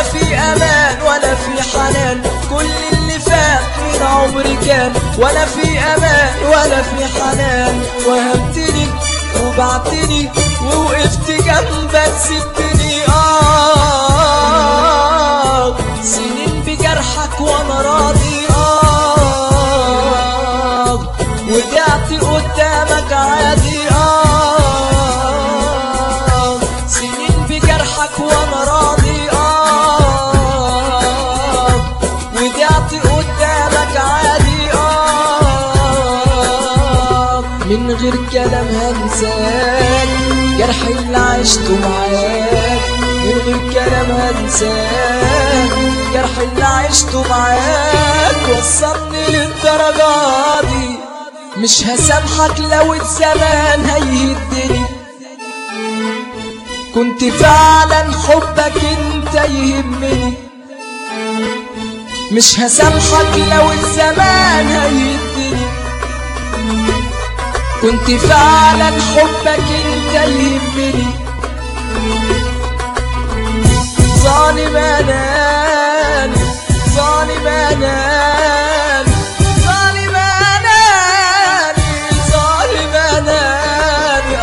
ولا في امان ولا في حنان، كل اللي فات من عمري كان ولا في امان ولا في حنان. وهمتني وبعتني ووقفت جنبك سبتني، سنين بجرحك وانا راضي، وقعت قدامك عادي، سنين بجرحك وانا راضي، وقعت قدامك عادي، من غير كلام هنساك جرحي اللي عشته معاك، من غير كلام هنساك جرحي اللي عشته معاك. وصلني للدرجة دي مش هسامحك لو الزمان هيهدني، كنت فعلا حبك انت يهمني. مش هسامحك لو الزمان هيهدني، كنت فعلا حبك انت يهمني. ظالم اناني ظالم اناني ظالم اناني ظالم اناني،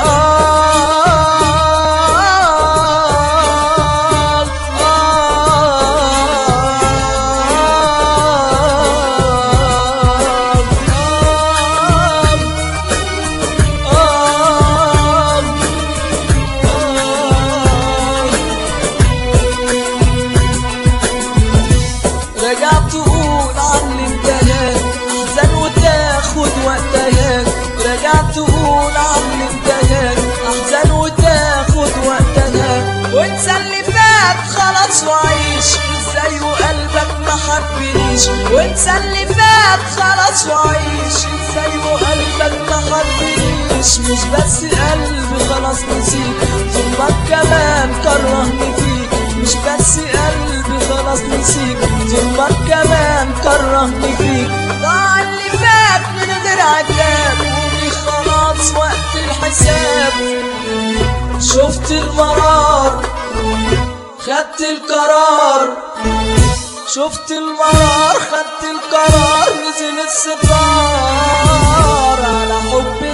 رجعت تقول عني انتهى احزان وتاخد وقتها، رجعت تقول عني انتهى احزان وتاخد وقتها. وانسى اللي فات خلاص وعيش ازاي وقلبك ما حبنيش، وانسى اللي فات خلاص وعيش ازاي وقلبك ما حبنيش. مش بس قلبي خلاص نسيك ظلمك كمان كرهني فيك، مش بس قلبي خلاص نسيك ظلمك كمان كرهني فيك. ضاع اللي فات من غير عتاب وجي خلاص وقت الحساب. شفت المرار خدت القرار، شفت المرار خدت القرار، نزل الستار على حبي